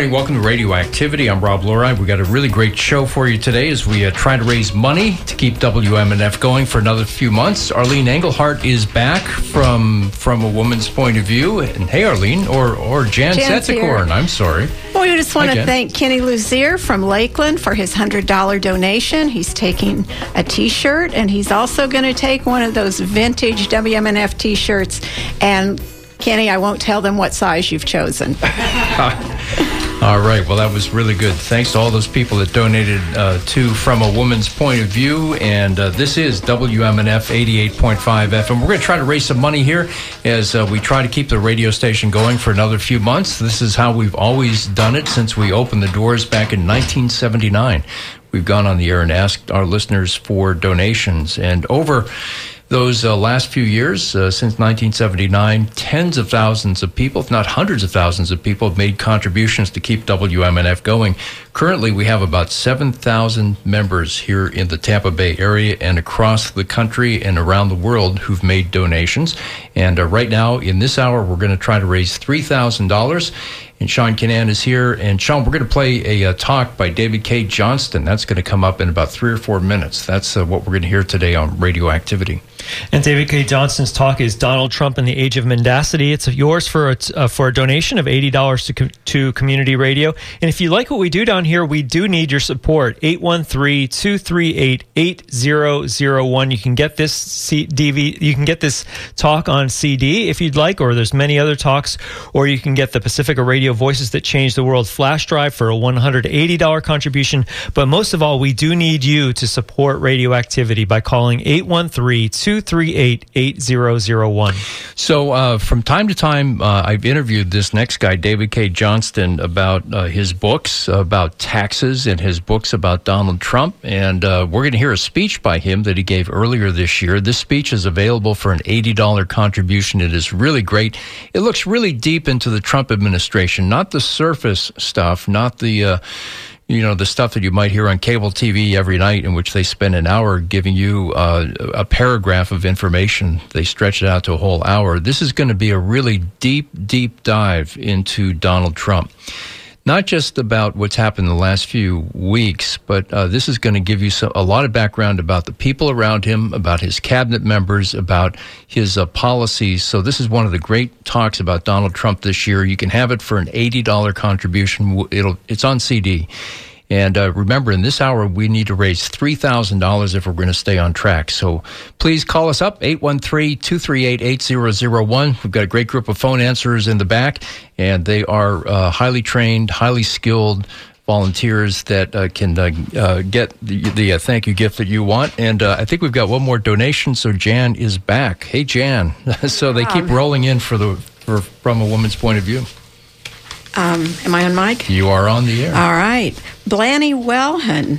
morning. Welcome to Radioactivity. I'm Rob Loride. We've got a really great show for you today as we try to raise money to keep WMNF going for another few months. Arlene Engelhardt is back from a woman's point of view. And hey, Arlene, or Jan Setzikorn. I'm sorry. Well, we just want to thank Kenny Luzier from Lakeland for his $100 donation. He's taking a T-shirt, and he's also going to take one of those vintage WMNF T-shirts. And Kenny, I won't tell them what size you've chosen. All right. Well, that was really good. Thanks to all those people that donated to From a Woman's Point of View. And this is WMNF 88.5 FM. We're going to try to raise some money here as we try to keep the radio station going for another few months. This is how we've always done it since we opened the doors back in 1979. We've gone on the air and asked our listeners for donations. And over those last few years, since 1979, tens of thousands of people, if not hundreds of thousands of people, have made contributions to keep WMNF going. Currently, we have about 7,000 members here in the Tampa Bay area and across the country and around the world who've made donations. And right now, in this hour, we're going to try to raise $3,000. And Sean Kinnan is here. And Sean, we're going to play a talk by David Cay Johnston. That's going to come up in about 3 or 4 minutes. That's what we're going to hear today on Radioactivity. And David Cay Johnston's talk is Donald Trump and the Age of Mendacity. It's yours for a donation of $80 to community radio. And if you like what we do down here, we do need your support. 813-238-8001. You can get this You can get this talk on CD if you'd like, or there's many other talks, or you can get the Pacifica Radio Voices That Changed the World flash drive for a $180 contribution. But most of all, we do need you to support Radioactivity by calling 813-238-8001. So from time to time, I've interviewed this next guy, David Cay Johnston, about his books about taxes and his books about Donald Trump. And we're going to hear a speech by him that he gave earlier this year. This speech is available for an $80 contribution. It is really great. It looks really deep into the Trump administration, not the surface stuff, not the the stuff that you might hear on cable TV every night in which they spend an hour giving you a paragraph of information. They stretch it out to a whole hour. This is going to be a really deep, deep dive into Donald Trump. Not just about what's happened in the last few weeks, but this is going to give you a lot of background about the people around him, about his cabinet members, about his policies. So this is one of the great talks about Donald Trump this year. You can have it for an $80 contribution. It's on CD. And remember, in this hour, we need to raise $3,000 if we're going to stay on track. So please call us up, 813-238-8001. We've got a great group of phone answerers in the back, and they are highly trained, highly skilled volunteers that can get the thank you gift that you want. And I think we've got one more donation, so Jan is back. Hey, Jan. So they keep rolling in from a woman's point of view. Am I on mic? You are on the air. All right. Blanny Whalen.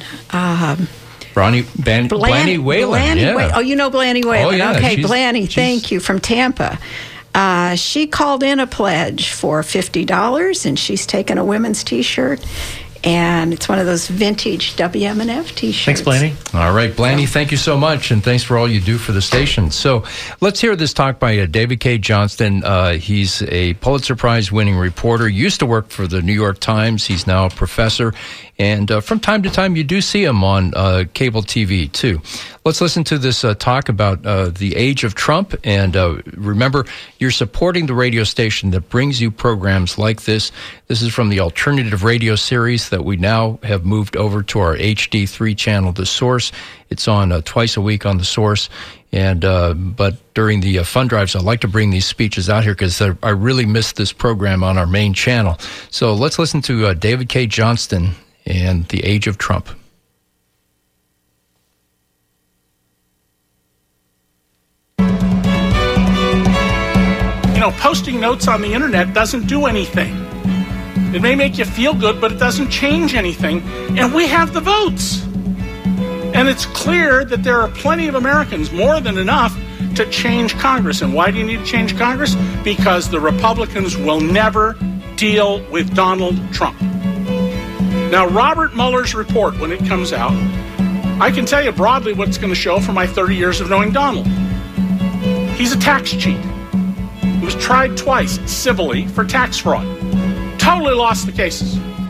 Blanny Whalen, yeah. Oh, you know Blanny Whalen. Oh, yeah. Okay, Blanny, thank you, from Tampa. She called in a pledge for $50, and she's taken a women's T-shirt. And it's one of those vintage WMNF T-shirts. Thanks, Blanny. All right, Blanny, thank you so much, and thanks for all you do for the station. So let's hear this talk by David Cay Johnston. He's a Pulitzer Prize-winning reporter, used to work for the New York Times. He's now a professor. And from time to time, you do see him on cable TV, too. Let's listen to this talk about the age of Trump. And remember, you're supporting the radio station that brings you programs like this. This is from the alternative radio series that we now have moved over to our HD3 channel, The Source. It's on twice a week on The Source. And but during the fund drives, I like to bring these speeches out here because I really miss this program on our main channel. So let's listen to David Cay Johnston and the age of Trump. Posting notes on the internet doesn't do anything. It may make you feel good, but it doesn't change anything. And we have the votes. And it's clear that there are plenty of Americans, more than enough, to change Congress. And why do you need to change Congress? Because the Republicans will never deal with Donald Trump. Now, Robert Mueller's report, when it comes out, I can tell you broadly what it's going to show from my 30 years of knowing Donald. He's a tax cheat. He was tried twice civilly for tax fraud. Totally lost the cases.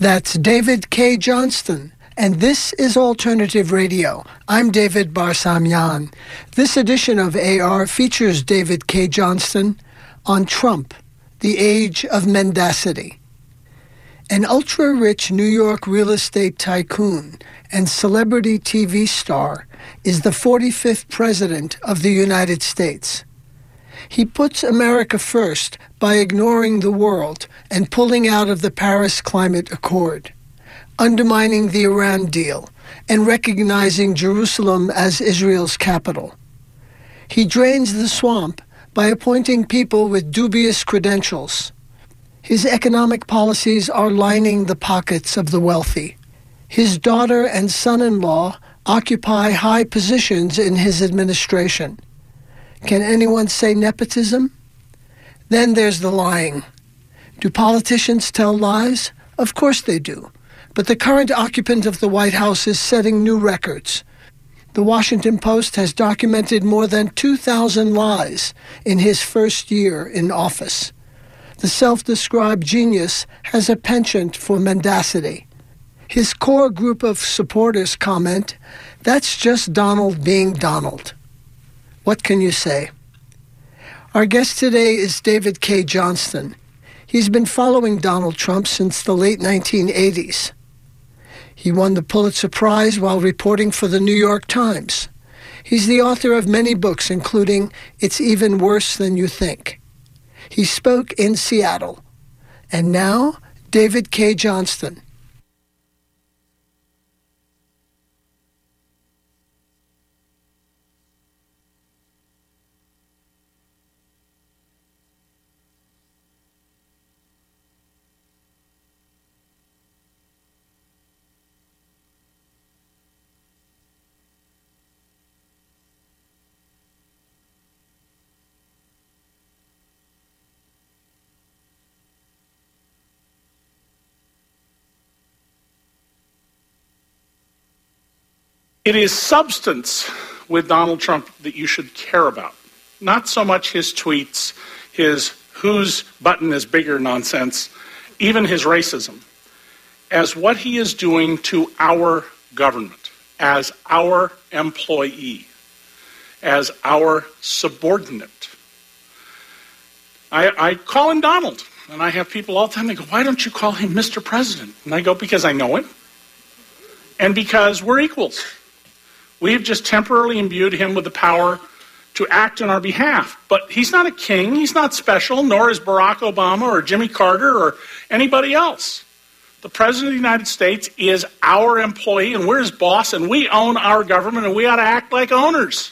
That's David K. Johnston, and this is Alternative Radio. I'm David Barsamyan. This edition of AR features David K. Johnston on Trump, the Age of Mendacity. An ultra-rich New York real estate tycoon and celebrity TV star is the 45th President of the United States. He puts America first by ignoring the world and pulling out of the Paris Climate Accord, undermining the Iran deal, and recognizing Jerusalem as Israel's capital. He drains the swamp by appointing people with dubious credentials. His economic policies are lining the pockets of the wealthy. His daughter and son-in-law occupy high positions in his administration. Can anyone say nepotism? Then there's the lying. Do politicians tell lies? Of course they do. But the current occupant of the White House is setting new records. The Washington Post has documented more than 2,000 lies in his first year in office. The self-described genius has a penchant for mendacity. His core group of supporters comment, "That's just Donald being Donald." What can you say? Our guest today is David K. Johnston. He's been following Donald Trump since the late 1980s. He won the Pulitzer Prize while reporting for the New York Times. He's the author of many books, including It's Even Worse Than You Think. He spoke in Seattle. And now, David K. Johnston. It is substance with Donald Trump that you should care about, not so much his tweets, his whose button is bigger nonsense, even his racism, as what he is doing to our government, as our employee, as our subordinate. I call him Donald, and I have people all the time, they go, "Why don't you call him Mr. President?" And I go, "Because I know him, and because we're equals." We've just temporarily imbued him with the power to act on our behalf. But he's not a king, he's not special, nor is Barack Obama or Jimmy Carter or anybody else. The President of the United States is our employee, and we're his boss, and we own our government, and we ought to act like owners.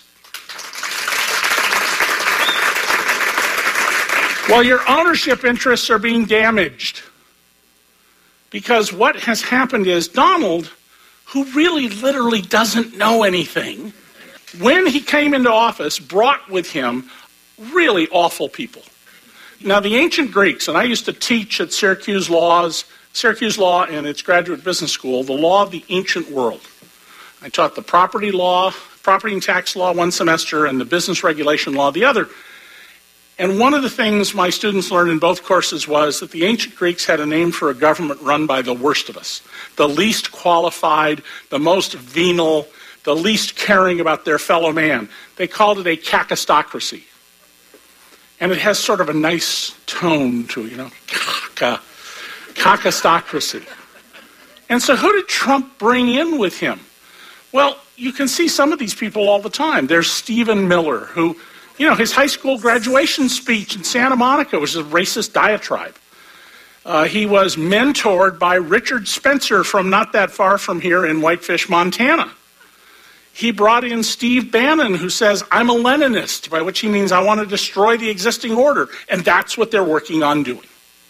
Well, your ownership interests are being damaged. Because what has happened is Donald, who really literally doesn't know anything, when he came into office, brought with him really awful people. Now, the ancient Greeks, and I used to teach at Syracuse Law and its graduate business school, the law of the ancient world. I taught the property and tax law one semester, and the business regulation law the other. And one of the things my students learned in both courses was that the ancient Greeks had a name for a government run by the worst of us, the least qualified, the most venal, the least caring about their fellow man. They called it a kakistocracy. And it has sort of a nice tone to it, kakistocracy. And so who did Trump bring in with him? Well, you can see some of these people all the time. There's Stephen Miller, who, his high school graduation speech in Santa Monica was a racist diatribe. He was mentored by Richard Spencer from not that far from here in Whitefish, Montana. He brought in Steve Bannon, who says, "I'm a Leninist," by which he means I want to destroy the existing order. And that's what they're working on doing.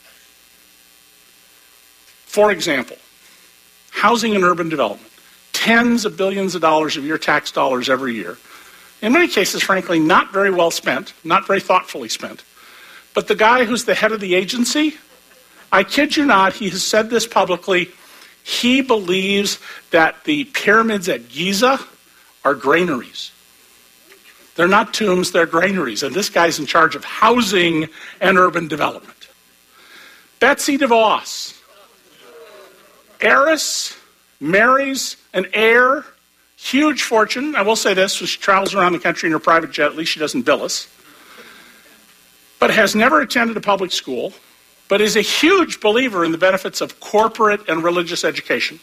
For example, housing and urban development. Tens of billions of dollars of your tax dollars every year. In many cases, frankly, not very well spent, not very thoughtfully spent. But the guy who's the head of the agency, I kid you not, he has said this publicly, he believes that the pyramids at Giza are granaries. They're not tombs, they're granaries. And this guy's in charge of housing and urban development. Betsy DeVos. heiress marries an heir, huge fortune. I will say this, when she travels around the country in her private jet, at least she doesn't bill us, but has never attended a public school, but is a huge believer in the benefits of corporate and religious education.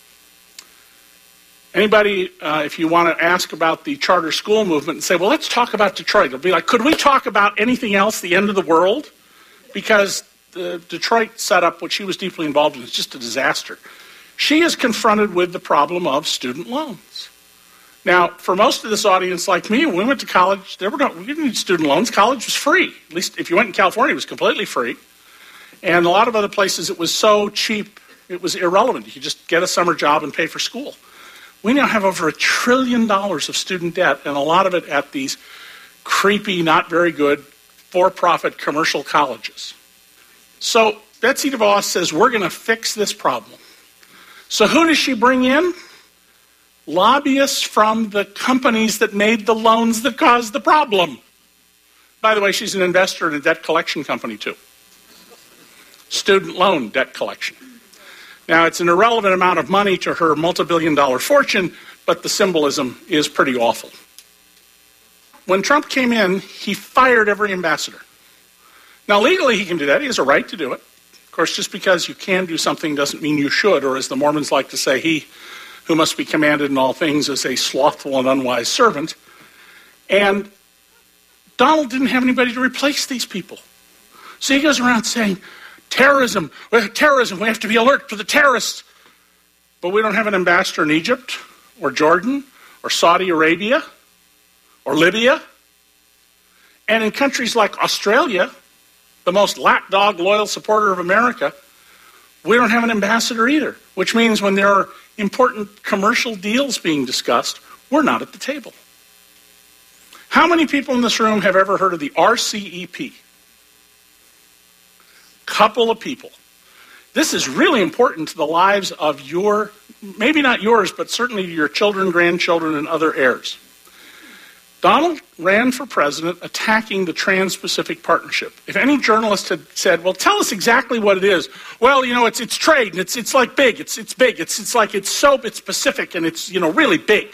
Anybody, if you want to ask about the charter school movement and say, well, let's talk about Detroit, it'll be like, could we talk about anything else, the end of the world? Because the Detroit setup, which she was deeply involved in, is just a disaster. She is confronted with the problem of student loans. Now, for most of this audience like me, when we went to college, we didn't need student loans. College was free. At least if you went in California, it was completely free. And a lot of other places, it was so cheap, it was irrelevant. You could just get a summer job and pay for school. We now have over $1 trillion of student debt, and a lot of it at these creepy, not very good, for-profit commercial colleges. So Betsy DeVos says, we're going to fix this problem. So who does she bring in? Lobbyists from the companies that made the loans that caused the problem. By the way, she's an investor in a debt collection company, too. Student loan debt collection. Now, it's an irrelevant amount of money to her multi-billion-dollar fortune, but the symbolism is pretty awful. When Trump came in, he fired every ambassador. Now, legally, he can do that. He has a right to do it. Of course, just because you can do something doesn't mean you should, or as the Mormons like to say, he who must be commanded in all things is a slothful and unwise servant. And Donald didn't have anybody to replace these people. So he goes around saying, terrorism, we have to be alert for the terrorists. But we don't have an ambassador in Egypt, or Jordan, or Saudi Arabia, or Libya. And in countries like Australia, the most lapdog loyal supporter of America, we don't have an ambassador either, which means when there are important commercial deals being discussed, we're not at the table. How many people in this room have ever heard of the RCEP? Couple of people. This is really important to the lives of your, maybe not yours, but certainly your children, grandchildren, and other heirs. Donald ran for president attacking the Trans-Pacific Partnership. If any journalist had said, well, tell us exactly what it is. Well, you know, it's trade, and it's like big, it's big, it's like it's Pacific, and it's, you know, really big.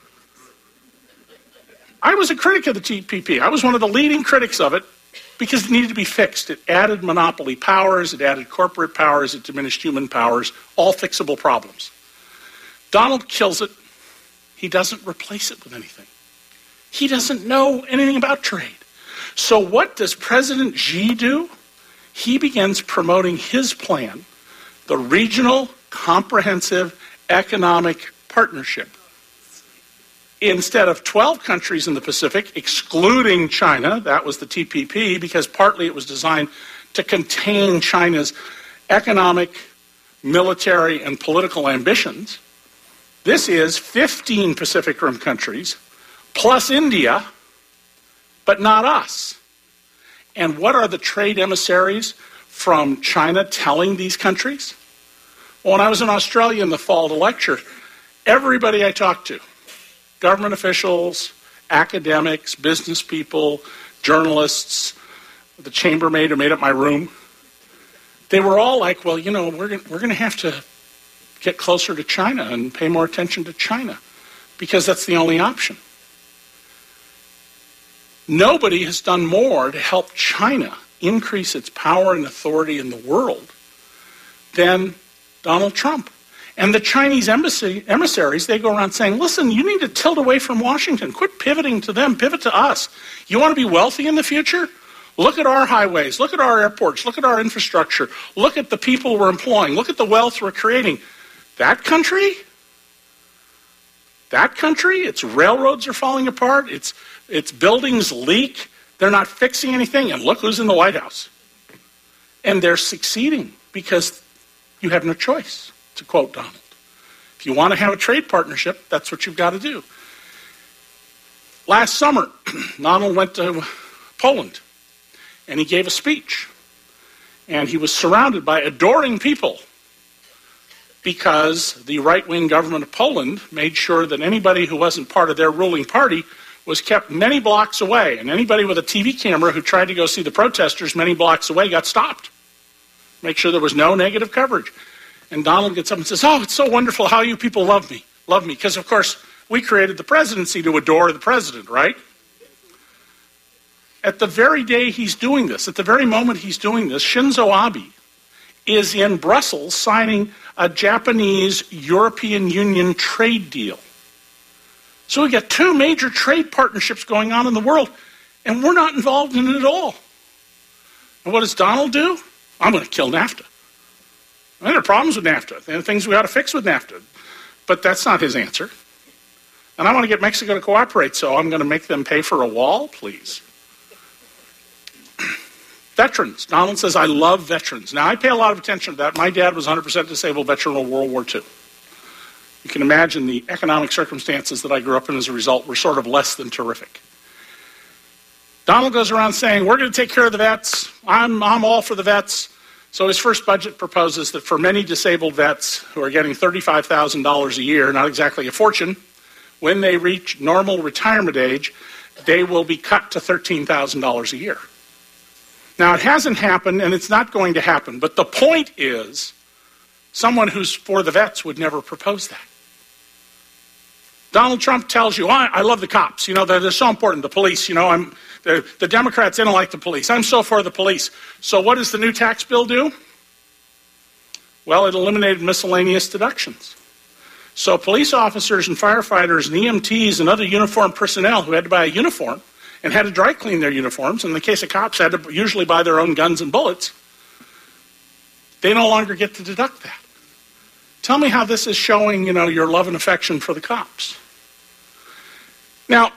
I was a critic of the TPP. I was one of the leading critics of it because it needed to be fixed. It added monopoly powers, it added corporate powers, it diminished human powers, all fixable problems. Donald kills it. He doesn't replace it with anything. He doesn't know anything about trade. So what does President Xi do? He begins promoting his plan, the Regional Comprehensive Economic Partnership. Instead of 12 countries in the Pacific, excluding China, that was the TPP, because partly it was designed to contain China's economic, military, and political ambitions. This is 15 Pacific Rim countries, plus India, but not us. And what are the trade emissaries from China telling these countries? Well, when I was in Australia in the fall to lecture, everybody I talked to, government officials, academics, business people, journalists, the chambermaid who made up my room, they were all like, well, you know, we're going to have to get closer to China and pay more attention to China because that's the only option. Nobody has done more to help China increase its power and authority in the world than Donald Trump. And the Chinese emissaries, they go around saying, listen, you need to tilt away from Washington. Quit pivoting to them. Pivot to us. You want to be wealthy in the future? Look at our highways. Look at our airports. Look at our infrastructure. Look at the people we're employing. Look at the wealth we're creating. That country, its railroads are falling apart. Its buildings leak. They're not fixing anything. And look who's in the White House. And they're succeeding because you have no choice, to quote Donald. If you want to have a trade partnership, that's what you've got to do. Last summer, Donald went to Poland, and he gave a speech. And he was surrounded by adoring people because the right-wing government of Poland made sure that anybody who wasn't part of their ruling party was kept many blocks away. And anybody with a TV camera who tried to go see the protesters many blocks away got stopped. Make sure there was no negative coverage. And Donald gets up and says, oh, it's so wonderful how you people love me. Love me. Because, of course, we created the presidency to adore the president, right? At the very day he's doing this, at the very moment he's doing this, Shinzo Abe is in Brussels signing a Japanese-European Union trade deal. So we got two major trade partnerships going on in the world, and we're not involved in it at all. And what does Donald do? I'm going to kill NAFTA. There are problems with NAFTA. There are things we ought to fix with NAFTA. But that's not his answer. And I want to get Mexico to cooperate, so I'm going to make them pay for a wall, please. Veterans. Donald says, I love veterans. Now, I pay a lot of attention to that. My dad was 100% disabled veteran of World War II. You can imagine the economic circumstances that I grew up in as a result were sort of less than terrific. Donald goes around saying, we're going to take care of the vets. I'm all for the vets. So his first budget proposes that for many disabled vets who are getting $35,000 a year, not exactly a fortune, when they reach normal retirement age, they will be cut to $13,000 a year. Now, it hasn't happened, and it's not going to happen. But the point is, someone who's for the vets would never propose that. Donald Trump tells you, I love the cops. You know, they're so important. The police, you know, the Democrats, they don't like the police. I'm so for the police. So what does the new tax bill do? Well, it eliminated miscellaneous deductions. So police officers and firefighters and EMTs and other uniformed personnel who had to buy a uniform and had to dry clean their uniforms, in the case of cops, had to usually buy their own guns and bullets, they no longer get to deduct that. Tell me how this is showing, you know, your love and affection for the cops. Now,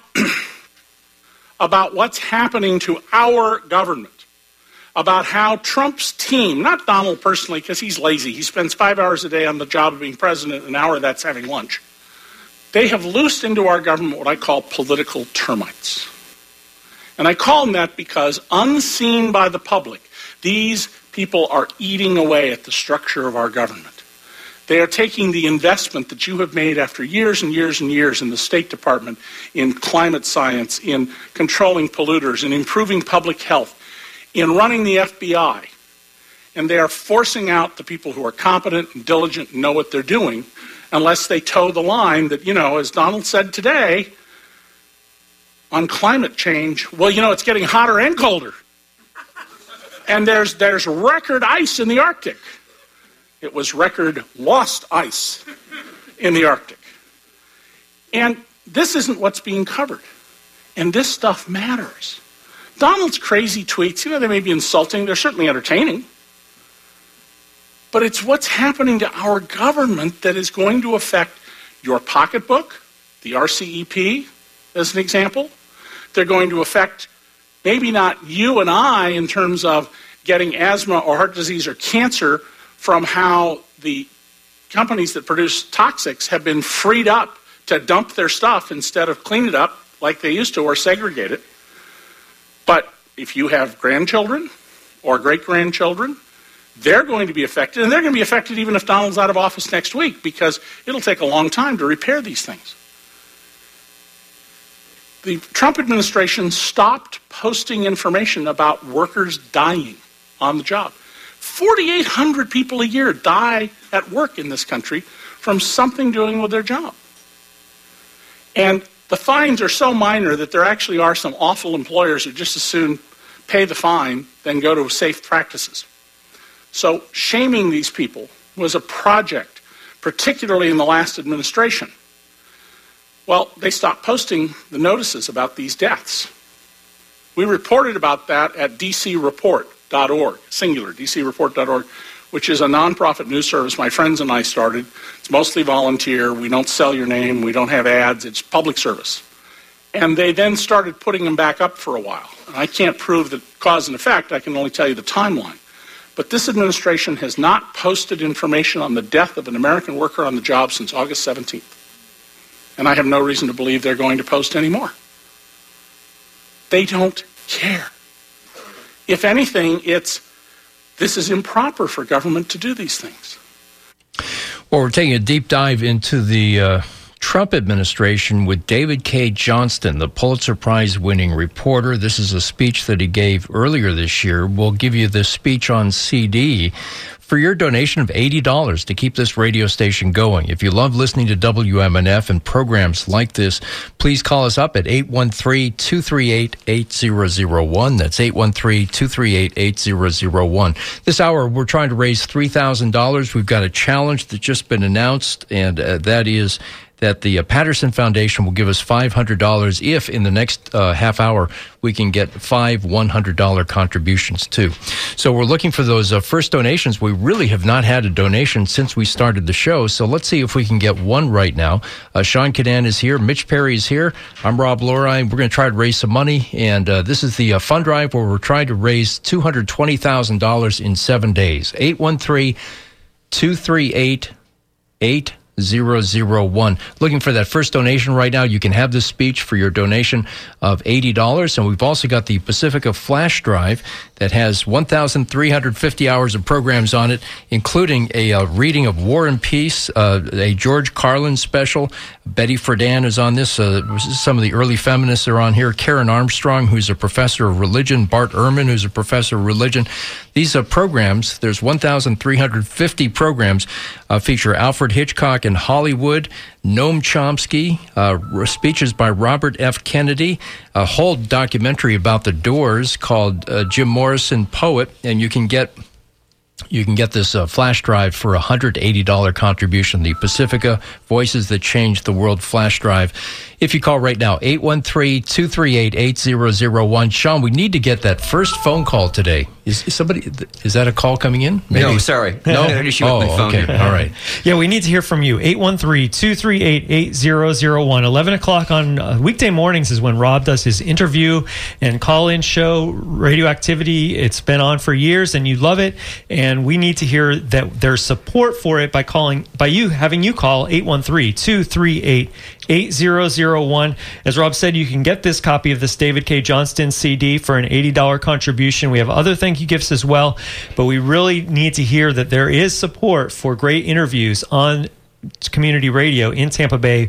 about what's happening to our government, about how Trump's team, not Donald personally, because he's lazy, he spends 5 hours a day on the job of being president, an hour that's having lunch. They have loosed into our government what I call political termites. And I call them that because, unseen by the public, these people are eating away at the structure of our government. They are taking the investment that you have made after years and years and years in the State Department, in climate science, in controlling polluters, in improving public health, in running the FBI, and they are forcing out the people who are competent and diligent and know what they're doing, unless they toe the line that, you know, as Donald said today, on climate change, well, you know, it's getting hotter and colder. And there's record ice in the Arctic. It was record lost ice in the Arctic. And this isn't what's being covered. And this stuff matters. Donald's crazy tweets, you know, they may be insulting, they're certainly entertaining. But it's what's happening to our government that is going to affect your pocketbook, the RCEP, as an example. They're going to affect maybe not you and I in terms of getting asthma or heart disease or cancer from how the companies that produce toxics have been freed up to dump their stuff instead of clean it up like they used to or segregate it. But if you have grandchildren or great-grandchildren, they're going to be affected, and they're going to be affected even if Donald's out of office next week, because it'll take a long time to repair these things. The Trump administration stopped posting information about workers dying on the job. 4,800 people a year die at work in this country from something doing with their job. And the fines are so minor that there actually are some awful employers who just as soon pay the fine than go to safe practices. So shaming these people was a project, particularly in the last administration. Well, they stopped posting the notices about these deaths. We reported about that at dcreport.org, singular, dcreport.org, which is a nonprofit news service my friends and I started. It's mostly volunteer. We don't sell your name. We don't have ads. It's public service. And they then started putting them back up for a while. And I can't prove the cause and effect. I can only tell you the timeline. But this administration has not posted information on the death of an American worker on the job since August 17th. And I have no reason to believe they're going to post any more. They don't care. If anything, this is improper for government to do these things. Well, we're taking a deep dive into the Trump administration with David Cay Johnston, the Pulitzer Prize-winning reporter. This is a speech that he gave earlier this year. We'll give you this speech on CD for your donation of $80 to keep this radio station going. If you love listening to WMNF and programs like this, please call us up at 813-238-8001. That's 813-238-8001. This hour, we're trying to raise $3,000. We've got a challenge that's just been announced, and that is that the Patterson Foundation will give us $500 if in the next half hour we can get 5 $100 contributions too. So we're looking for those first donations. We really have not had a donation since we started the show, so let's see if we can get one right now. Sean Cadan is here. Mitch Perry is here. I'm Rob Lorine. We're going to try to raise some money, and this is the fund drive where we're trying to raise $220,000 in 7 days. 813-238-8001. Looking for that first donation right now. You can have this speech for your donation of $80. And we've also got the Pacifica flash drive that has 1,350 hours of programs on it, including a reading of War and Peace, a George Carlin special. Betty Friedan is on this. Some of the early feminists are on here. Karen Armstrong, who's a professor of religion. Bart Ehrman, who's a professor of religion. These programs, there's 1,350 programs, feature Alfred Hitchcock in Hollywood, Noam Chomsky, speeches by Robert F. Kennedy, a whole documentary about the Doors called Jim Morrison Poet, and you can get this flash drive for $180 contribution, the Pacifica Voices That Changed the World flash drive. If you call right now, 813-238-8001. Sean, we need to get that first phone call today. Is that a call coming in? Maybe? No, sorry. No? An issue with my phone. Okay. All right. Yeah, we need to hear from you. 813-238-8001. 11 o'clock on weekday mornings is when Rob does his interview and call-in show, Radioactivity. It's been on for years, and you love it. And we need to hear that there's support for it by having you call 813-238-8001. As Rob said, you can get this copy of this David K. Johnston CD for an $80 contribution. We have other thank you gifts as well, but we really need to hear that there is support for great interviews on community radio in Tampa Bay.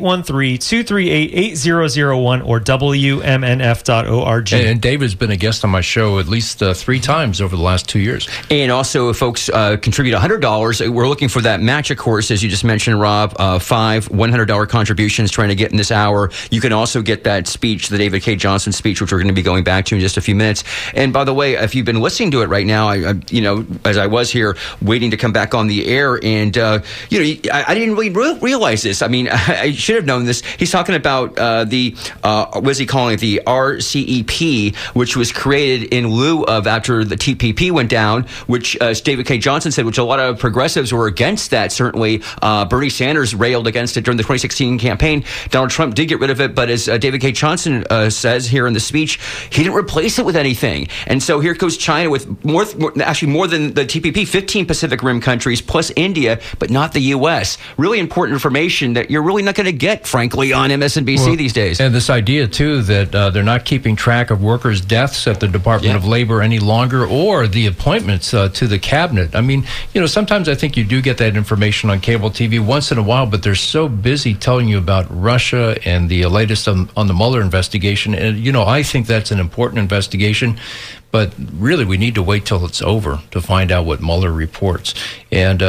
813-238-8001 or WMNF.org. And David's been a guest on my show at least 3 times over the last 2 years. And also, if folks contribute $100, we're looking for that match, of course, as you just mentioned, Rob, 5 $100 contributions trying to get in this hour. You can also get that speech, the David K. Johnston speech, which we're going to be going back to in just a few minutes. And by the way, if you've been listening to it right now, I as I was here waiting to come back on the air, and, I didn't really realize this. I mean, I should have known this. He's talking about what is he calling it? The RCEP, which was created in lieu of after the TPP went down, which David K. Johnston said, which a lot of progressives were against that. Certainly, Bernie Sanders railed against it during the 2016 campaign. Donald Trump did get rid of it, but as David K. Johnston says here in the speech, he didn't replace it with anything. And so here goes China with more than the TPP, 15 Pacific Rim countries plus India, but not the U.S. Really important information that you're really not going to get, frankly, on MSNBC these days. And this idea, too, that they're not keeping track of workers' deaths at the Department of Labor any longer, or the appointments to the cabinet. I mean, sometimes I think you do get that information on cable TV once in a while, but they're so busy telling you about Russia and the latest on the Mueller investigation. And, I think that's an important investigation. But really, we need to wait till it's over to find out what Mueller reports. And,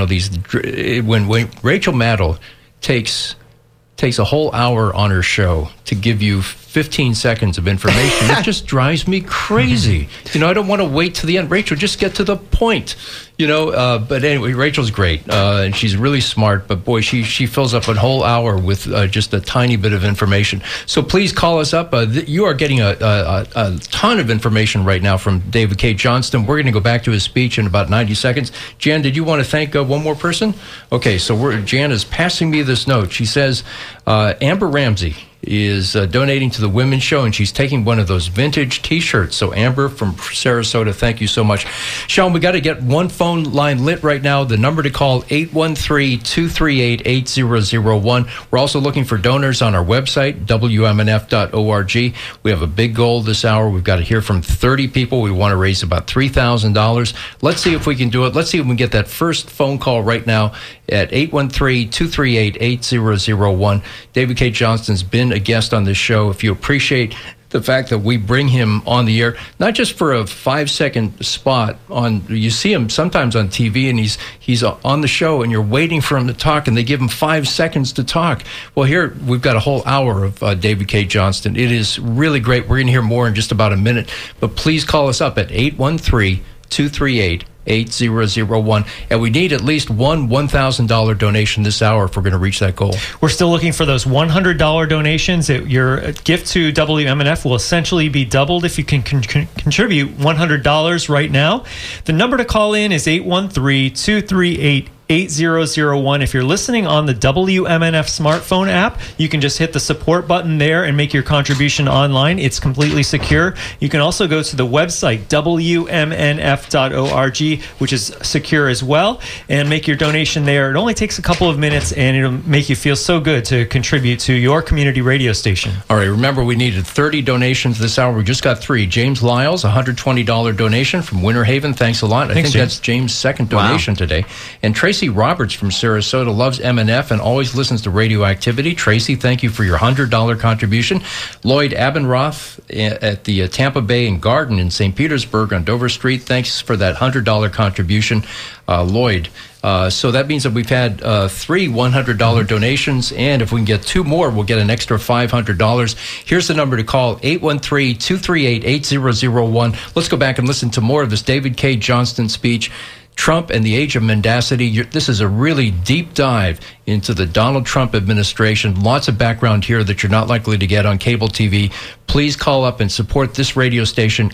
when Rachel Maddow takes a whole hour on her show to give you 15 seconds of information, it just drives me crazy. I don't want to wait to the end. Rachel, just get to the point. But anyway, Rachel's great, and she's really smart. But boy, she fills up a whole hour with just a tiny bit of information. So please call us up. You are getting a ton of information right now from David K. Johnston. We're going to go back to his speech in about 90 seconds. Jan, did you want to thank one more person? Okay, so Jan is passing me this note. She says, Amber Ramsey is donating to the Women's Show, and she's taking one of those vintage T-shirts. So Amber from Sarasota, thank you so much. Sean, we got to get one phone line lit right now. The number to call, 813-238-8001. We're also looking for donors on our website, WMNF.org. We have a big goal this hour. We've got to hear from 30 people. We want to raise about $3,000. Let's see if we can do it. Let's see if we can get that first phone call right now at 813-238-8001. David K. Johnston's been a guest on this show. If you appreciate the fact that we bring him on the air, not just for a 5-second spot on, you see him sometimes on TV and he's on the show and you're waiting for him to talk and they give him 5 seconds to talk. Well, here we've got a whole hour of David K. Johnston. It is really great. We're going to hear more in just about a minute, but please call us up at 813-238-8001, and we need at least one $1,000 donation this hour if we're going to reach that goal. We're still looking for those $100 donations. Your gift to WMNF will essentially be doubled if you can contribute $100 right now. The number to call in is 813-238-8001. If you're listening on the WMNF smartphone app, you can just hit the support button there and make your contribution online. It's completely secure. You can also go to the website, WMNF.org, which is secure as well, and make your donation there. It only takes a couple of minutes, and it'll make you feel so good to contribute to your community radio station. All right, remember, we needed 30 donations this hour. We just got 3. James Lyles, $120 donation from Winter Haven. Thanks a lot. I think that's James' second donation today. And Tracy Roberts from Sarasota loves MNF and always listens to Radioactivity. Tracy, thank you for your $100 contribution. Lloyd Abendroth at the Tampa Bay and Garden in St. Petersburg on Dover Street, thanks for that $100 contribution, Lloyd. So that means that we've had 3 $100 donations, and if we can get 2 more, we'll get an extra $500. Here's the number to call, 813-238-8001. Let's go back and listen to more of this David K. Johnston speech, Trump and the Age of Mendacity. This is a really deep dive into the Donald Trump administration. Lots of background here that you're not likely to get on cable TV. Please call up and support this radio station,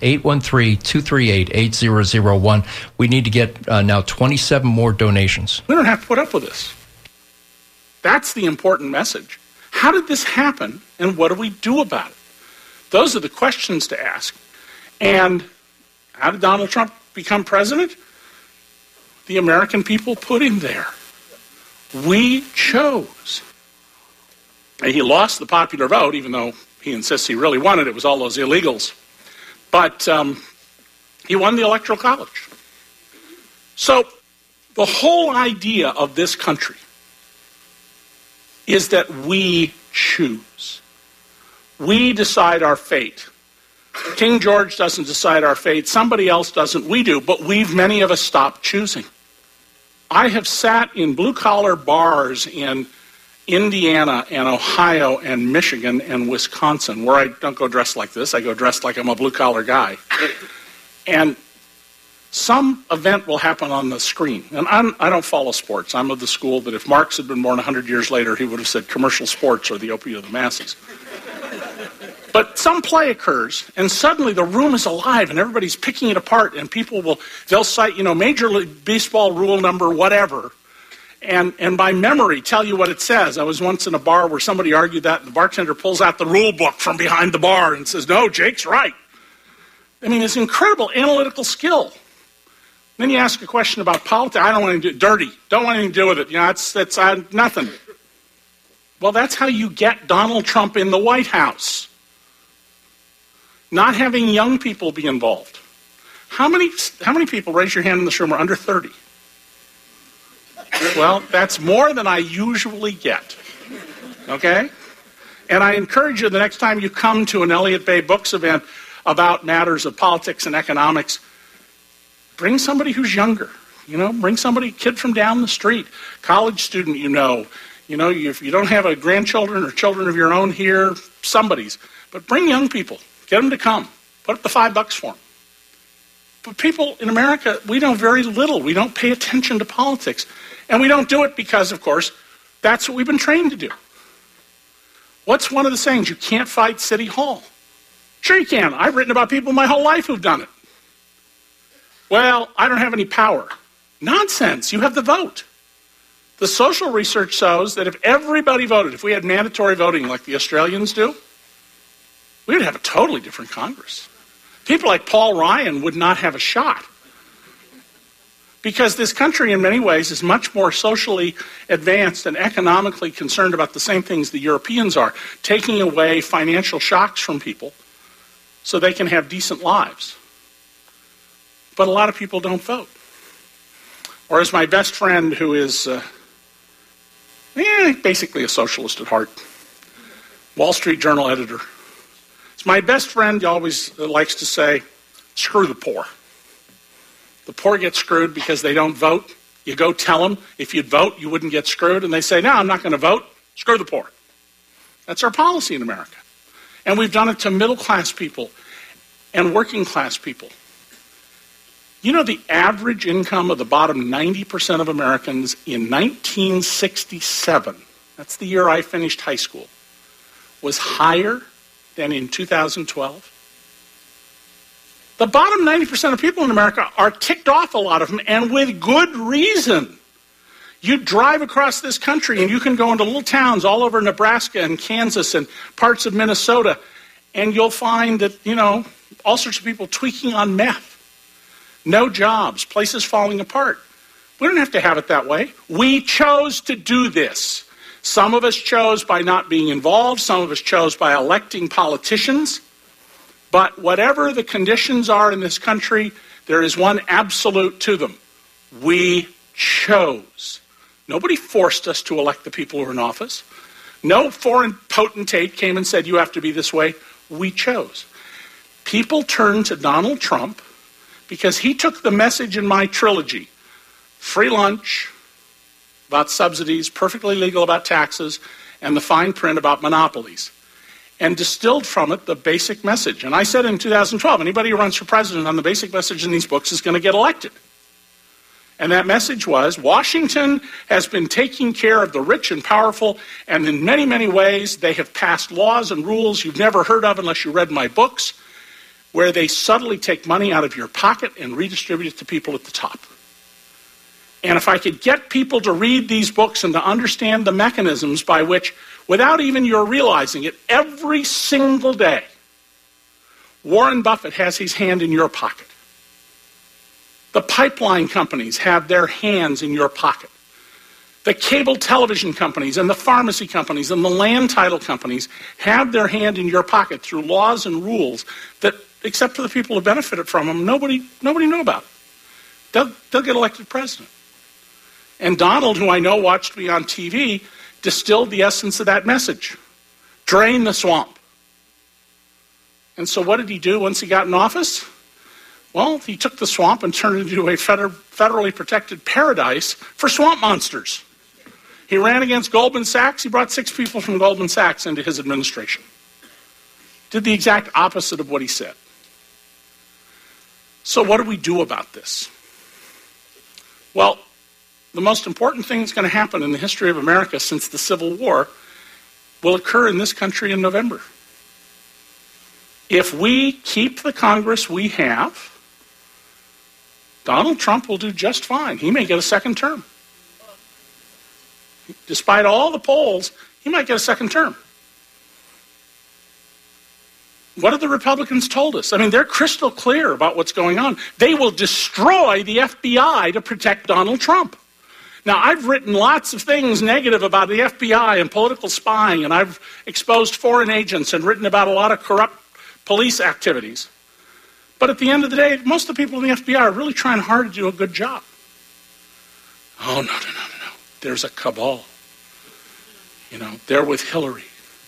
813-238-8001. We need to get now 27 more donations. We don't have to put up with this. That's the important message. How did this happen, and what do we do about it? Those are the questions to ask. And how did Donald Trump become president? The American people put him there. We chose. And he lost the popular vote, even though he insists he really won it. It was all those illegals. But he won the Electoral College. So the whole idea of this country is that we choose. We decide our fate. King George doesn't decide our fate. Somebody else doesn't. We do. But many of us stopped choosing. I have sat in blue-collar bars in Indiana and Ohio and Michigan and Wisconsin, where I don't go dressed like this. I go dressed like I'm a blue-collar guy. And some event will happen on the screen. And I don't follow sports. I'm of the school that if Marx had been born 100 years later, he would have said commercial sports are the opiate of the masses. But some play occurs, and suddenly the room is alive, and everybody's picking it apart, and they'll cite, Major League Baseball rule number whatever, and by memory tell you what it says. I was once in a bar where somebody argued that, and the bartender pulls out the rule book from behind the bar and says, no, Jake's right. I mean, it's incredible analytical skill. Then you ask a question about politics. I don't want anything to do dirty. Don't want anything to do with it. It's nothing. Well, that's how you get Donald Trump in the White House. Not having young people be involved. How many people, raise your hand in this room, are under 30? Well, that's more than I usually get. Okay? And I encourage you, the next time you come to an Elliott Bay Books event about matters of politics and economics, bring somebody who's younger. Bring somebody, kid from down the street, college student if you don't have grandchildren or children of your own here, somebody's. But bring young people. Get them to come. Put up the $5 for them. But people in America, we know very little. We don't pay attention to politics. And we don't do it because, of course, that's what we've been trained to do. What's one of the sayings? You can't fight City Hall. Sure you can. I've written about people my whole life who've done it. Well, I don't have any power. Nonsense. You have the vote. The social research shows that if everybody voted, if we had mandatory voting like the Australians do, we would have a totally different Congress. People like Paul Ryan would not have a shot. Because this country, in many ways, is much more socially advanced and economically concerned about the same things the Europeans are, taking away financial shocks from people so they can have decent lives. But a lot of people don't vote. Or as my best friend, who is basically a socialist at heart, Wall Street Journal editor, So my best friend always likes to say, screw the poor. The poor get screwed because they don't vote. You go tell them, if you'd vote, you wouldn't get screwed. And they say, no, I'm not going to vote. Screw the poor. That's our policy in America. And we've done it to middle-class people and working-class people. You know, the average income of the bottom 90% of Americans in 1967, that's the year I finished high school, was higher than in 2012. The bottom 90% of people in America are ticked off, a lot of them, and with good reason. You drive across this country and you can go into little towns all over Nebraska and Kansas and parts of Minnesota, and you'll find that, you know, all sorts of people tweaking on meth. No jobs, places falling apart. We don't have to have it that way. We chose to do this. Some of us chose by not being involved. Some of us chose by electing politicians. But whatever the conditions are in this country, there is one absolute to them. We chose. Nobody forced us to elect the people who are in office. No foreign potentate came and said, you have to be this way. We chose. People turned to Donald Trump because he took the message in my trilogy, free lunch, about subsidies, perfectly legal about taxes, and the fine print about monopolies, and distilled from it the basic message. And I said in 2012, anybody who runs for president on the basic message in these books is going to get elected. And that message was, Washington has been taking care of the rich and powerful, and in many, many ways, they have passed laws and rules you've never heard of unless you read my books, where they subtly take money out of your pocket and redistribute it to people at the top. And if I could get people to read these books and to understand the mechanisms by which, without even your realizing it, every single day, Warren Buffett has his hand in your pocket. The pipeline companies have their hands in your pocket. The cable television companies and the pharmacy companies and the land title companies have their hand in your pocket through laws and rules that, except for the people who benefited from them, nobody knew about. They'll get elected president. And Donald, who I know watched me on TV, distilled the essence of that message. Drain the swamp. And so what did he do once he got in office? Well, he took the swamp and turned it into a federally protected paradise for swamp monsters. He ran against Goldman Sachs. He brought 6 people from Goldman Sachs into his administration. Did the exact opposite of what he said. So what do we do about this? Well, the most important thing that's going to happen in the history of America since the Civil War will occur in this country in November. If we keep the Congress we have, Donald Trump will do just fine. He may get a second term. Despite all the polls, he might get a second term. What have the Republicans told us? I mean, they're crystal clear about what's going on. They will destroy the FBI to protect Donald Trump. Now, I've written lots of things negative about the FBI and political spying, and I've exposed foreign agents and written about a lot of corrupt police activities. But at the end of the day, most of the people in the FBI are really trying hard to do a good job. Oh, no. There's a cabal. You know, they're with Hillary.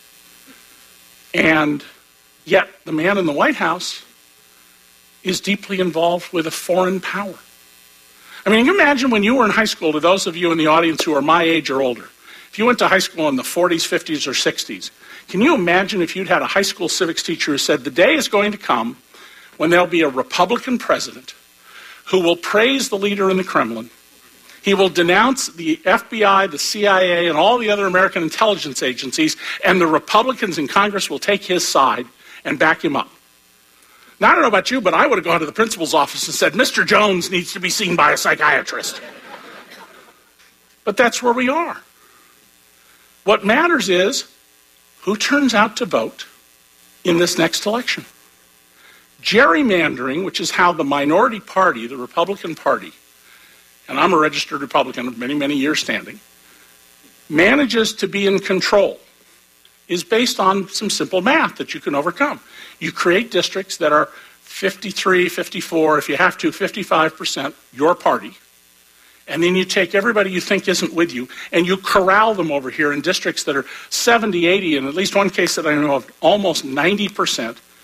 And yet, the man in the White House is deeply involved with a foreign power. I mean, can you imagine when you were in high school, to those of you in the audience who are my age or older, if you went to high school in the 40s, 50s, or 60s, can you imagine if you'd had a high school civics teacher who said, the day is going to come when there'll be a Republican president who will praise the leader in the Kremlin, he will denounce the FBI, the CIA, and all the other American intelligence agencies, and the Republicans in Congress will take his side and back him up. Now, I don't know about you, but I would have gone to the principal's office and said, Mr. Jones needs to be seen by a psychiatrist. But that's where we are. What matters is who turns out to vote in this next election. Gerrymandering, which is how the minority party, the Republican Party, and I'm a registered Republican of many, many years standing, manages to be in control, is based on some simple math that you can overcome. You create districts that are 53, 54, if you have to, 55% your party, and then you take everybody you think isn't with you, and you corral them over here in districts that are 70, 80, and at least one case that I know of, almost 90%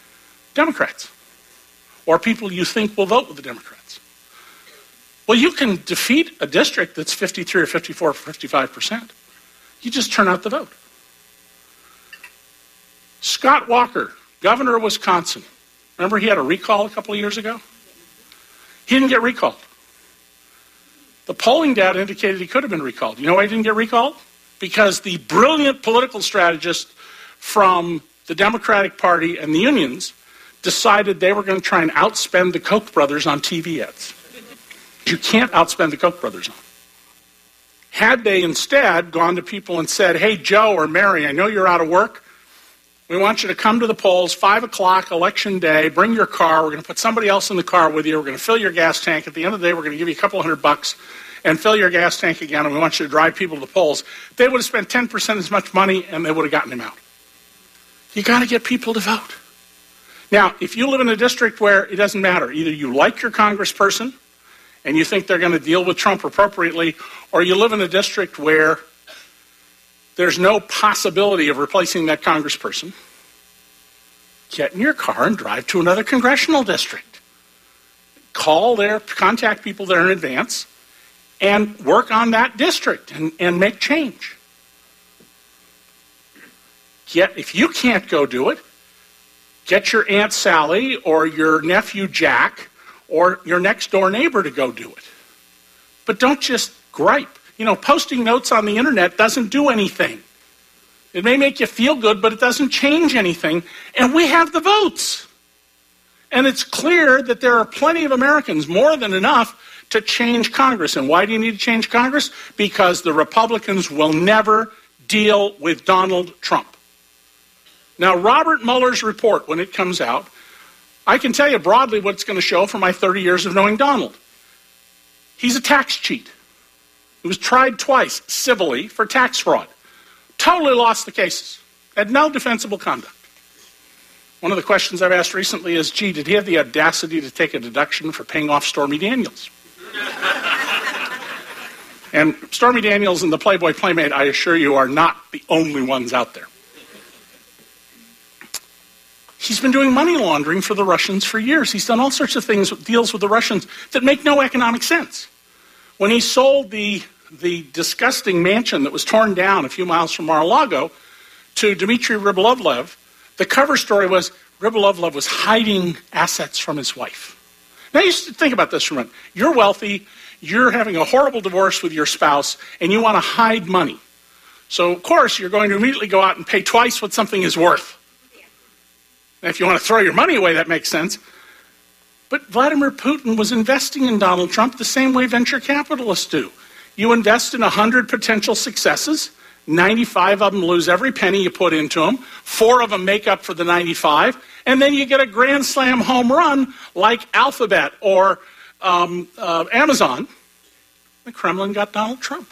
Democrats, or people you think will vote with the Democrats. Well, you can defeat a district that's 53 or 54 or 55%. You just turn out the vote. Scott Walker, governor of Wisconsin. Remember he had a recall a couple of years ago? He didn't get recalled. The polling data indicated he could have been recalled. You know why he didn't get recalled? Because the brilliant political strategist from the Democratic Party and the unions decided they were going to try and outspend the Koch brothers on TV ads. You can't outspend the Koch brothers on. Had they instead gone to people and said, hey, Joe or Mary, I know you're out of work. We want you to come to the polls, 5 o'clock, election day, bring your car. We're going to put somebody else in the car with you. We're going to fill your gas tank. At the end of the day, we're going to give you a couple $100 and fill your gas tank again, and we want you to drive people to the polls. They would have spent 10% as much money, and they would have gotten him out. You got to get people to vote. Now, if you live in a district where it doesn't matter, either you like your congressperson and you think they're going to deal with Trump appropriately, or you live in a district where there's no possibility of replacing that congressperson, get in your car and drive to another congressional district. Contact people there in advance and work on that district and make change. If you can't go do it, get your Aunt Sally or your nephew Jack or your next door neighbor to go do it. But don't just gripe. You know, posting notes on the internet doesn't do anything. It may make you feel good, but it doesn't change anything. And we have the votes. And it's clear that there are plenty of Americans, more than enough, to change Congress. And why do you need to change Congress? Because the Republicans will never deal with Donald Trump. Now, Robert Mueller's report, when it comes out, I can tell you broadly what it's going to show from my 30 years of knowing Donald. He's a tax cheat. He was tried twice civilly for tax fraud. Totally lost the cases. Had no defensible conduct. One of the questions I've asked recently is, gee, did he have the audacity to take a deduction for paying off Stormy Daniels? And Stormy Daniels and the Playboy Playmate, I assure you, are not the only ones out there. He's been doing money laundering for the Russians for years. He's done all sorts of things, deals with the Russians that make no economic sense. When he sold the disgusting mansion that was torn down a few miles from Mar-a-Lago to Dmitry Rybolovlev, the cover story was Rybolovlev was hiding assets from his wife. Now you think about this for a minute. You're wealthy, you're having a horrible divorce with your spouse, and you want to hide money. So, of course, you're going to immediately go out and pay twice what something is worth. And if you want to throw your money away, that makes sense. But Vladimir Putin was investing in Donald Trump the same way venture capitalists do. You invest in 100 potential successes, 95 of them lose every penny you put into them, 4 of them make up for the 95, and then you get a grand slam home run like Alphabet or Amazon. The Kremlin got Donald Trump.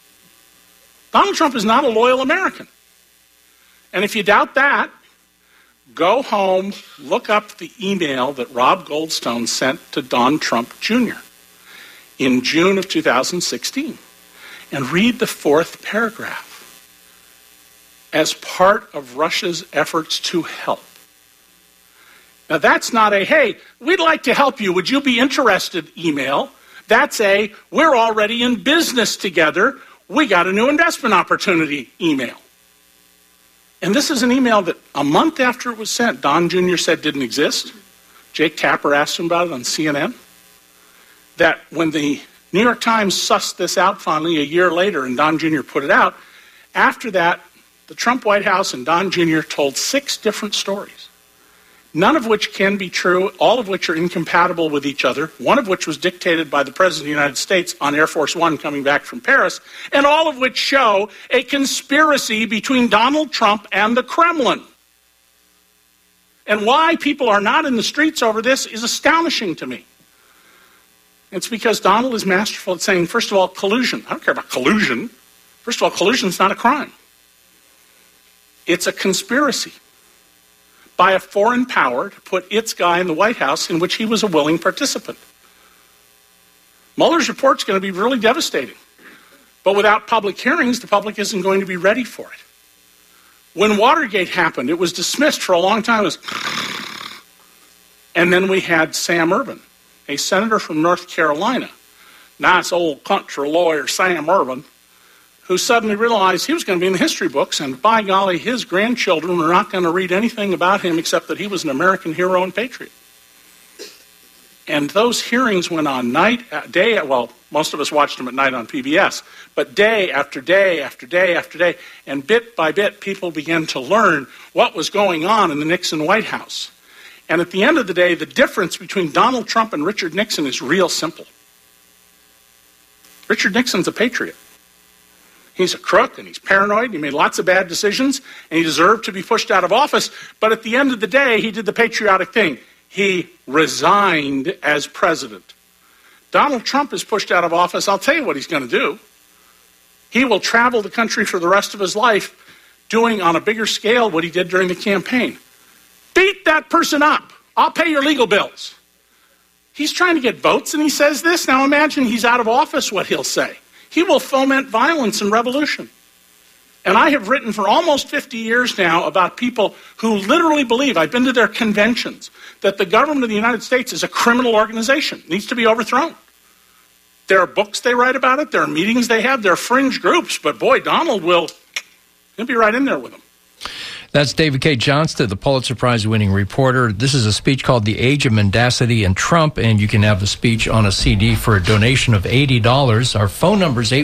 Donald Trump is not a loyal American. And if you doubt that, go home, look up the email that Rob Goldstone sent to Don Trump Jr. in June of 2016 and read the 4th paragraph. As part of Russia's efforts to help. Now that's not a, hey, we'd like to help you, would you be interested email. That's a, we're already in business together, we got a new investment opportunity email. And this is an email that a month after it was sent, Don Jr. said didn't exist. Jake Tapper asked him about it on CNN. That when the New York Times sussed this out finally a year later and Don Jr. put it out, after that, the Trump White House and Don Jr. told 6 different stories, none of which can be true, all of which are incompatible with each other, one of which was dictated by the President of the United States on Air Force One coming back from Paris, and all of which show a conspiracy between Donald Trump and the Kremlin. And why people are not in the streets over this is astonishing to me. It's because Donald is masterful at saying, first of all, collusion. I don't care about collusion. First of all, collusion is not a crime. It's a conspiracy by a foreign power to put its guy in the White House in which he was a willing participant. Mueller's report is going to be really devastating. But without public hearings, the public isn't going to be ready for it. When Watergate happened, it was dismissed for a long time as And then we had Sam Ervin, a senator from North Carolina, nice old country lawyer Sam Ervin, who suddenly realized he was going to be in the history books, and by golly, his grandchildren were not going to read anything about him except that he was an American hero and patriot. And those hearings went on day, well, most of us watched them at night on PBS, but day after day after day after day, and bit by bit, people began to learn what was going on in the Nixon White House. And at the end of the day, the difference between Donald Trump and Richard Nixon is real simple. Richard Nixon's a patriot. He's a crook, and he's paranoid, and he made lots of bad decisions, and he deserved to be pushed out of office, but at the end of the day, he did the patriotic thing. He resigned as president. Donald Trump is pushed out of office. I'll tell you what he's going to do. He will travel the country for the rest of his life doing on a bigger scale what he did during the campaign. Beat that person up. I'll pay your legal bills. He's trying to get votes, and he says this. Now imagine he's out of office, what he'll say. He will foment violence and revolution. And I have written for almost 50 years now about people who literally believe, I've been to their conventions, that the government of the United States is a criminal organization, needs to be overthrown. There are books they write about it, there are meetings they have, there are fringe groups, but boy, Donald he'll be right in there with them. That's David K. Johnston, the Pulitzer Prize-winning reporter. This is a speech called The Age of Mendacity and Trump, and you can have the speech on a CD for a donation of $80. Our phone number is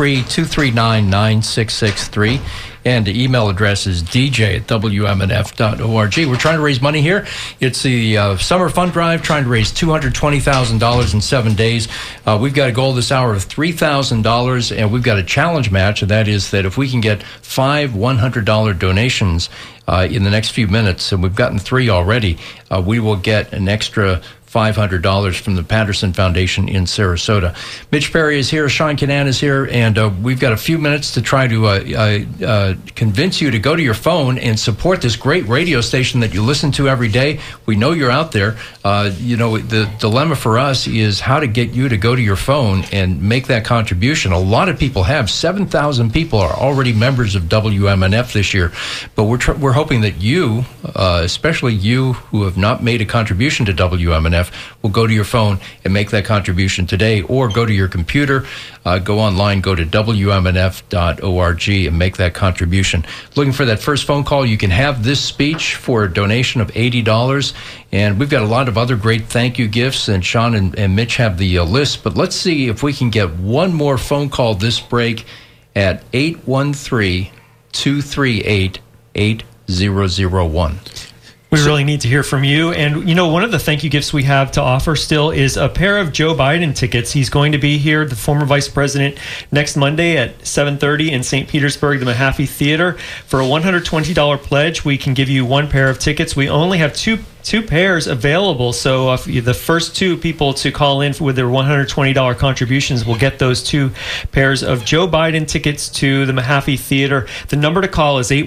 813-239-9663, and the email address is dj@wmnf.org. We're trying to raise money here. It's the Summer Fund Drive, trying to raise $220,000 in 7 days. We've got a goal this hour of $3,000, and we've got a challenge match, and that is that if we can get 5 $100 donations in the next few minutes, and we've gotten 3 already, we will get an extra $500 from the Patterson Foundation in Sarasota. Mitch Perry is here, Sean Kinane is here, and we've got a few minutes to try to convince you to go to your phone and support this great radio station that you listen to every day. We know you're out there. The dilemma for us is how to get you to go to your phone and make that contribution. A lot of people have. 7,000 people are already members of WMNF this year, but we're hoping that you, especially you who have not made a contribution to WMNF, will go to your phone and make that contribution today, or go to your computer, go online, go to WMNF.org and make that contribution. Looking for that first phone call, you can have this speech for a donation of $80. And we've got a lot of other great thank you gifts, and Sean and Mitch have the list. But let's see if we can get one more phone call this break at 813-238-8001. We really need to hear from you. And, one of the thank you gifts we have to offer still is a pair of Joe Biden tickets. He's going to be here, the former vice president, next Monday at 7:30 in St. Petersburg, the Mahaffey Theater. For a $120 pledge, we can give you one pair of tickets. We only have two pairs available, so if the first 2 people to call in with their $120 contributions will get those 2 pairs of Joe Biden tickets to the Mahaffey Theater. The number to call is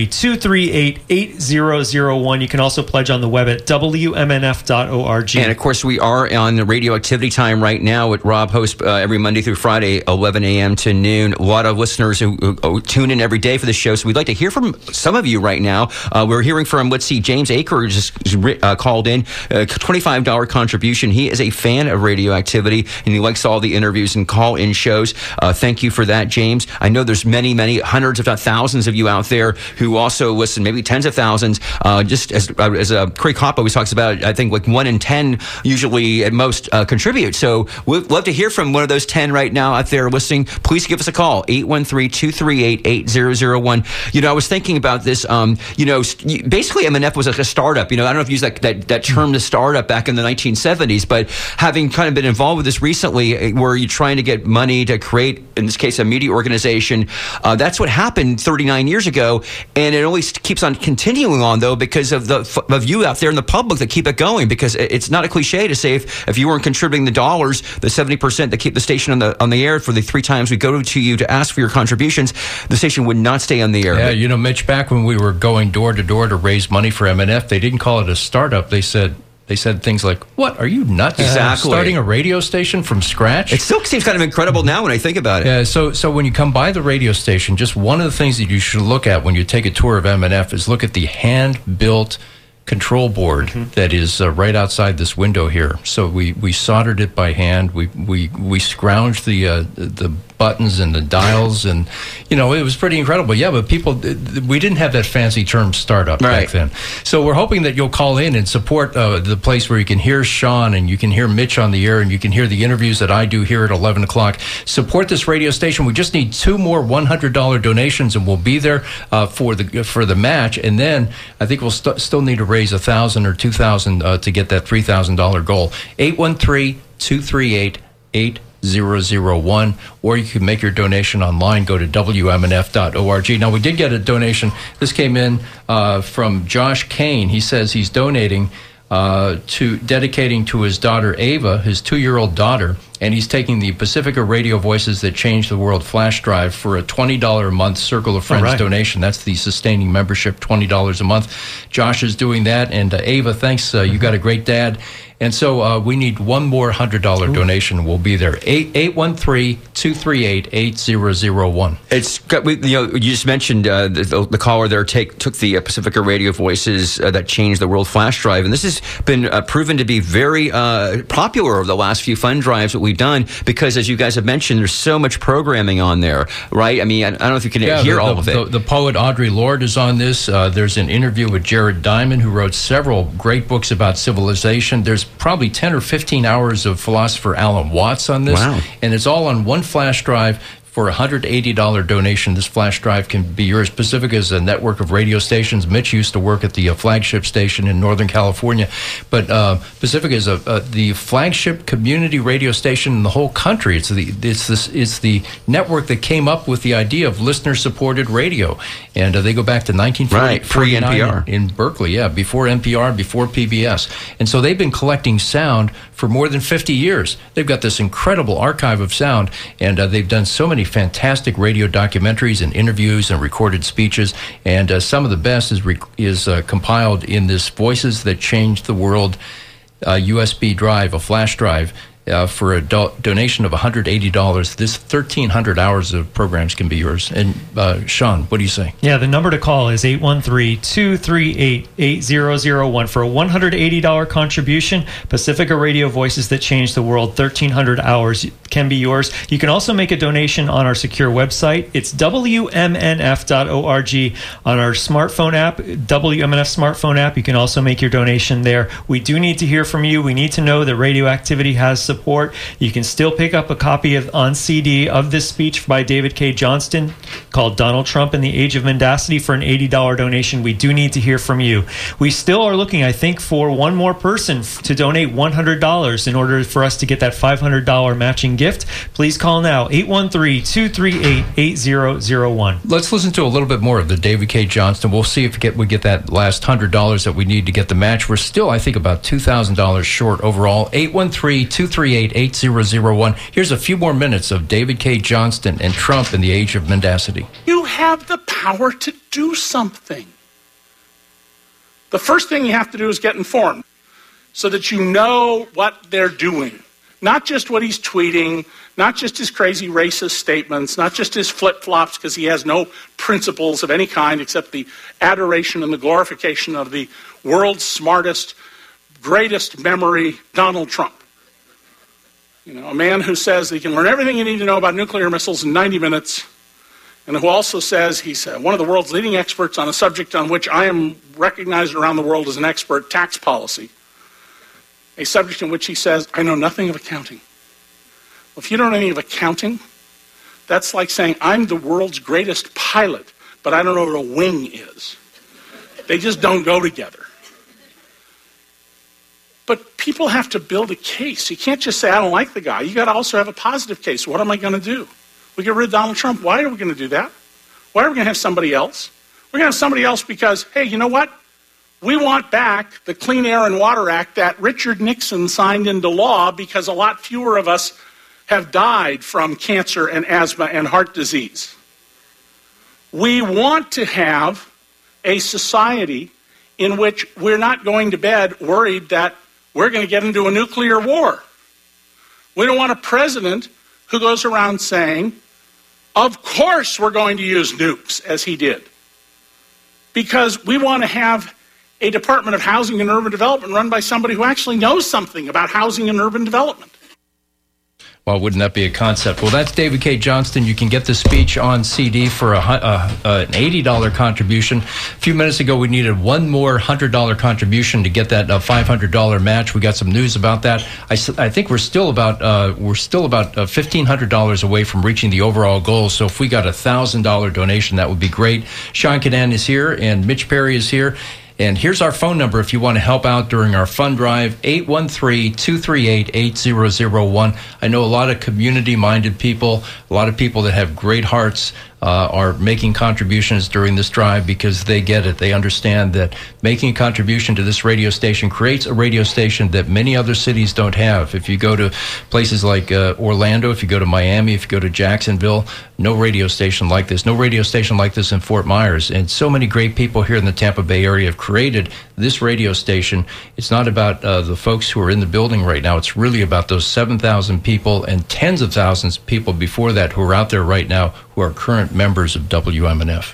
813-238-8001. You can also pledge on the web at WMNF.org. And of course, we are on the radio activity time right now, with Rob hosts every Monday through Friday, 11 a.m. to noon. A lot of listeners who tune in every day for the show, so we'd like to hear from some of you right now. We're hearing from, James Aker just called in, a $25 contribution. He is a fan of Radioactivity, and he likes all the interviews and call-in shows. Thank you for that, James. I know there's many, many hundreds, if not thousands of you out there who also listen, maybe tens of thousands. Just as Craig Kopp always talks about, I think like 1 in 10 usually at most contribute. So we'd love to hear from one of those 10 right now out there listening. Please give us a call, 813-238-8001. I was thinking about this, basically MNF was like a startup. I don't know if you use that term to startup back in the 1970s, but having kind of been involved with this recently, where you're trying to get money to create, in this case, a media organization, that's what happened 39 years ago, and it only keeps on continuing on, though, because of you out there in the public that keep it going, because it's not a cliche to say if you weren't contributing the dollars, the 70% that keep the station on the air for the 3 times we go to you to ask for your contributions, the station would not stay on the air. Yeah, Mitch, back when we were going door to door to raise money for MNF, they didn't call it a startup. They said things like, "What, are you nuts? Exactly. Starting a radio station from scratch?" It still seems kind of incredible now when I think about it. Yeah, so when you come by the radio station, just one of the things that you should look at when you take a tour of MNF is look at the hand-built control board that is right outside this window here. So we soldered it by hand. We scrounged the buttons and the dials, and it was pretty incredible. Yeah, but we didn't have that fancy term startup back then. So we're hoping that you'll call in and support the place where you can hear Sean and you can hear Mitch on the air and you can hear the interviews that I do here at 11 o'clock. Support this radio station. We just need 2 more $100 donations, and we'll be there for the match. And then I think we'll still need to raise $1,000 or $2,000 to get that $3,000 goal. 813-238-8001, or you can make your donation online. Go to WMNF.org. Now, we did get a donation. This came in from Josh Kane. He says he's donating dedicating to his daughter Ava, his 2-year-old daughter, and he's taking the Pacifica Radio Voices That Changed the World flash drive for a $20 a month Circle of Friends donation. That's the sustaining membership, $20 a month. Josh is doing that, and Ava, thanks. You got a great dad. And so we need one more $100 donation. We'll be there. 813-238-8001. It's got, you just mentioned the caller there took the Pacifica Radio Voices That Changed the World flash drive, and this has been proven to be very popular over the last few fund drives that we've done, because as you guys have mentioned, there's so much programming on there, right? I mean, I don't know if you can hear all of it. The poet Audre Lorde is on this. There's an interview with Jared Diamond, who wrote several great books about civilization. There's probably 10 or 15 hours of philosopher Alan Watts on this. Wow. And it's all on one flash drive. For a $180 donation, this flash drive can be yours. Pacifica is a network of radio stations. Mitch used to work at the flagship station in Northern California, but Pacifica is the flagship community radio station in the whole country. It's the network that came up with the idea of listener-supported radio, and they go back to 1949 pre-NPR in Berkeley, before NPR, before PBS, and so they've been collecting sound for more than 50 years. They've got this incredible archive of sound, and they've done so many fantastic radio documentaries and interviews and recorded speeches, and some of the best is compiled in this Voices That Changed the World USB drive, a flash drive. For a donation of $180, this 1,300 hours of programs can be yours. And Sean, what do you say? Yeah, the number to call is 813-238-8001 for a $180 contribution. Pacifica Radio Voices That Changed the World, 1,300 hours can be yours. You can also make a donation on our secure website. It's WMNF.org. On our smartphone app, WMNF smartphone app, you can also make your donation there. We do need to hear from you. We need to know that Radioactivity has support. You can still pick up a copy on CD of this speech by David K. Johnston called Donald Trump and the Age of Mendacity for an $80 donation. We do need to hear from you. We still are looking, I think, for one more person to donate $100 in order for us to get that $500 matching gift. Please call now, 813-238-8001. Let's listen to a little bit more of the David K. Johnston. We'll see if we get that last $100 that we need to get the match. We're still, I think, about $2,000 short overall. 813-238-8001. Here's a few more minutes of David K. Johnston and Trump in the Age of Mendacity. You have the power to do something. The first thing you have to do is get informed so that you know what they're doing. Not just what he's tweeting, not just his crazy racist statements, not just his flip-flops because he has no principles of any kind except the adoration and the glorification of the world's smartest, greatest memory, Donald Trump. A man who says that he can learn everything you need to know about nuclear missiles in 90 minutes, and who also says he's one of the world's leading experts on a subject on which I am recognized around the world as an expert, tax policy, a subject in which he says, I know nothing of accounting. Well, if you don't know anything of accounting, that's like saying, I'm the world's greatest pilot, but I don't know what a wing is. They just don't go together. But people have to build a case. You can't just say, I don't like the guy. You got to also have a positive case. What am I going to do? We get rid of Donald Trump. Why are we going to do that? Why are we going to have somebody else? We're going to have somebody else because, hey, you know what? We want back the Clean Air and Water Act that Richard Nixon signed into law because a lot fewer of us have died from cancer and asthma and heart disease. We want to have a society in which we're not going to bed worried that we're going to get into a nuclear war. We don't want a president who goes around saying, of course we're going to use nukes, as he did. Because we want to have a Department of Housing and Urban Development run by somebody who actually knows something about housing and urban development. Well, wouldn't that be a concept? Well, that's David K. Johnston. You can get the speech on CD for an $80 contribution. A few minutes ago, we needed one more $100 contribution to get that $500 match. We got some news about that. I think we're still about $1,500 away from reaching the overall goal. So if we got a $1,000 donation, that would be great. Sean Canan is here, and Mitch Perry is here. And here's our phone number if you want to help out during our fund drive, 813-238-8001. I know a lot of community-minded people, a lot of people that have great hearts are making contributions during this drive because they get it. They understand that making a contribution to this radio station creates a radio station that many other cities don't have. If you go to places like Orlando, if you go to Miami, if you go to Jacksonville, no radio station like this. No radio station like this in Fort Myers. And so many great people here in the Tampa Bay area have created this radio station. It's not about the folks who are in the building right now. It's really about those 7,000 people and tens of thousands of people before that who are out there right now who are current members of WMNF.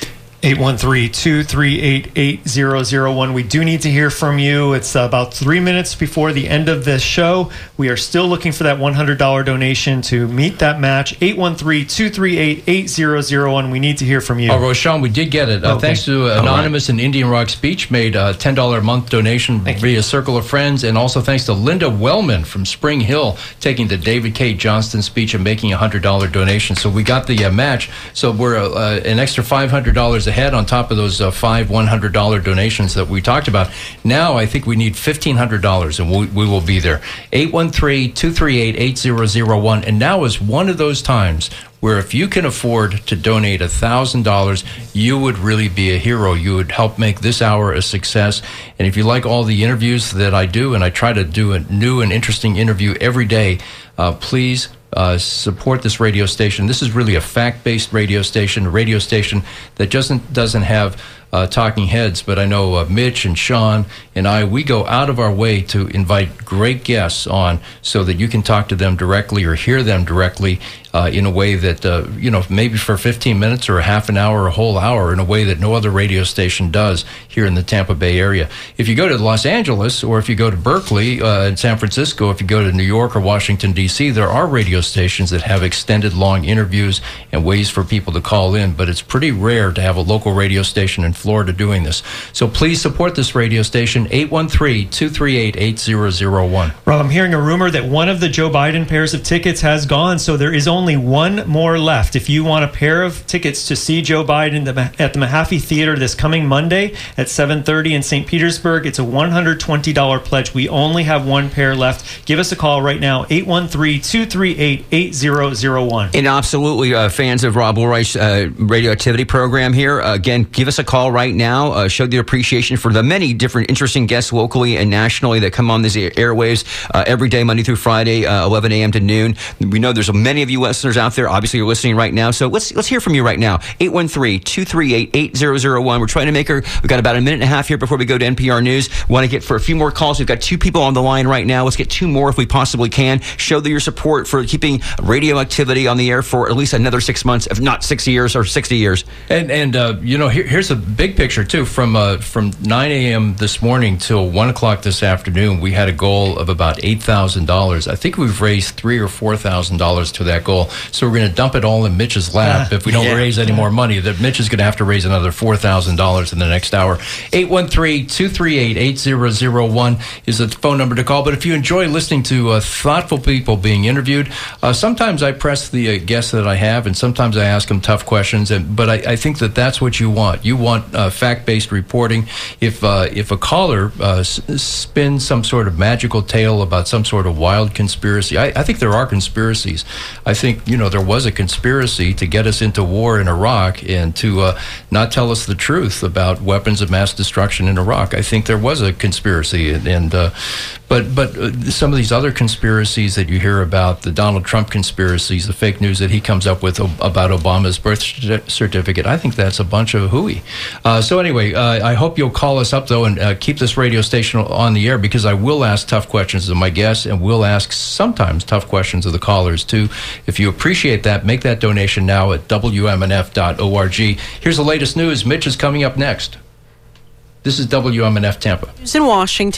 813-238-8001. We do need to hear from you. It's about 3 minutes before the end of this show. We are still looking for that $100 donation to meet that match. 813-238-8001. We need to hear from you. Oh, Roshan, we did get it. Thanks to Anonymous and Indian Rock Speech, made a $10 a month donation via Circle of Friends. And also thanks to Linda Wellman from Spring Hill taking the David K. Johnston speech and making a $100 donation. So we got the match. So we're an extra $500 ahead on top of those five $100 donations that we talked about. Now I think we need $1,500, and we will be there. 813-238-8001. And now is one of those times where if you can afford to donate $1,000, you would really be a hero. You would help make this hour a success. And if you like all the interviews that I do, and I try to do a new and interesting interview every day, please support this radio station. This is really a fact-based radio station, a radio station that doesn't have talking heads, but I know Mitch and Sean and we go out of our way to invite great guests on so that you can talk to them directly or hear them directly in a way that, maybe for 15 minutes or a half an hour or a whole hour in a way that no other radio station does here in the Tampa Bay area. If you go to Los Angeles or if you go to Berkeley and San Francisco, if you go to New York or Washington, D.C., there are radio stations that have extended long interviews and ways for people to call in, but it's pretty rare to have a local radio station in Florida doing this. So please support this radio station, 813-238-8001. Rob, I'm hearing a rumor that one of the Joe Biden pairs of tickets has gone, so there is only one more left. If you want a pair of tickets to see Joe Biden at the Mahaffey Theater this coming Monday at 7:30 in St. Petersburg, it's a $120 pledge. We only have one pair left. Give us a call right now, 813-238-8001. And absolutely, fans of Rob Woolright's radioactivity program here, again, give us a call right now. Show the appreciation for the many different interesting guests locally and nationally that come on these airwaves every day, Monday through Friday, 11 a.m. to noon. We know there's many of you listeners out there. Obviously, you're listening right now. So let's hear from you right now. 813-238-8001. We're trying to make we've got about a minute and a half here before we go to NPR News. Want to get for a few more calls. We've got two people on the line right now. Let's get two more if we possibly can. Show your support for keeping radioactivity on the air for at least another 6 months, if not 6 years or 60 years. And here's a big picture too. From 9 a.m. this morning till 1 o'clock this afternoon, we had a goal of about $8,000. I think we've raised $3,000 or $4,000 to that goal. So we're going to dump it all in Mitch's lap. If we don't raise any more money, that Mitch is going to have to raise another $4,000 in the next hour. 813-238-8001 is the phone number to call. But if you enjoy listening to thoughtful people being interviewed, sometimes I press the guests that I have, and sometimes I ask them tough questions. But I think that's what you want. You want fact-based reporting. If a caller spins some sort of magical tale about some sort of wild conspiracy, I think there are conspiracies. I think there was a conspiracy to get us into war in Iraq and to not tell us the truth about weapons of mass destruction in Iraq. I think there was a conspiracy, but some of these other conspiracies that you hear about, the Donald Trump conspiracies, the fake news that he comes up with about Obama's birth certificate, I think that's a bunch of hooey. So anyway, I hope you'll call us up, though, and keep this radio station on the air, because I will ask tough questions of my guests and will ask sometimes tough questions of the callers, too. If you appreciate that, make that donation now at WMNF.org. Here's the latest news. Mitch is coming up next. This is WMNF Tampa. In Washington.